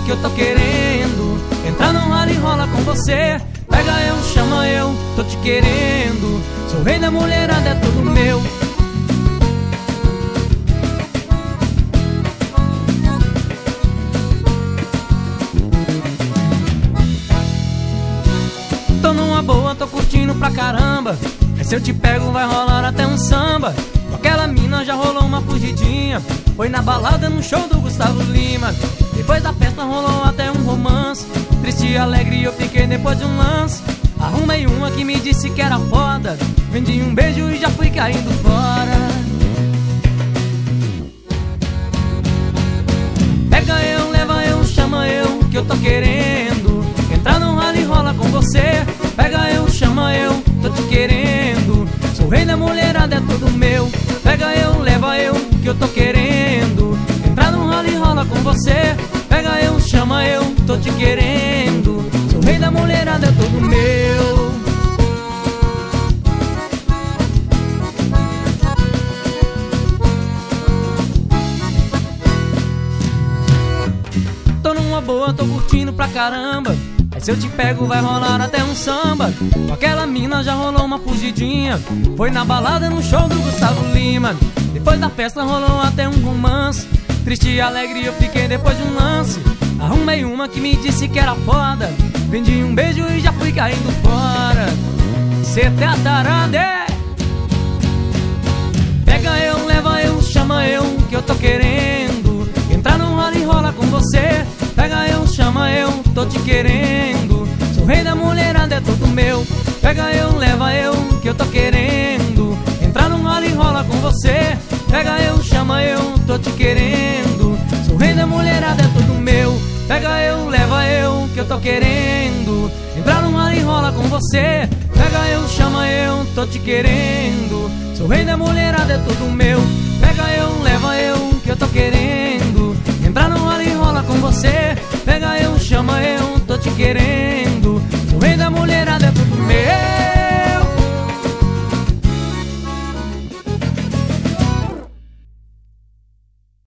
que eu tô querendo entrar num rally rola com você. Pega eu, chama eu, tô te querendo. Sou o rei da mulherada, é tudo meu. Tô numa boa, tô curtindo pra caramba. Mas se eu te pego vai rolar até um samba. Com aquela mina já rolou uma fugidinha. Foi na balada no show do Gustavo Lima. Depois da festa rolou até um romance. Triste e alegre eu fiquei depois de um lance. Arrumei uma que me disse que era foda. Vendi um beijo e já fui caindo fora. Pega eu, leva eu, chama eu, que eu tô querendo entrar num rally rola com você. Pega eu, chama eu, tô te querendo. Sou o rei da mulherada, é tudo meu. Pega eu, leva eu, que eu tô querendo entrar num rally rola com você. Pega eu, chama eu, tô te querendo. Sou o rei da mulherada, é tudo meu. Tô numa boa, tô curtindo pra caramba. Mas se eu te pego vai rolar até um samba. Com aquela mina já rolou uma fugidinha. Foi na balada no show do Gustavo Lima. Depois da festa rolou até um romance. Triste e alegre eu fiquei depois de um lance. Arrumei uma que me disse que era foda. Vendi um beijo e já fui caindo fora. Cê tá tarado, é? Pega eu, leva eu, chama eu, que eu tô querendo entrar num rally rola com você. Pega eu, chama eu, tô te querendo. Sou o rei da mulherada, é tudo meu. Pega eu, leva eu, que eu tô querendo entrar num rally rola com você. Pega eu, chama eu, tô te querendo. Sou o rei da mulherada, é tudo meu. Pega eu, leva eu, que eu tô querendo entrar num rally rola com você. Pega eu, chama eu, tô te querendo. Sou o rei da mulherada, é tudo meu. Pega eu, leva eu, que eu tô querendo entrar num rally rola com você. Pega eu, chama eu, tô te querendo. Sou o rei da mulherada, é tudo meu.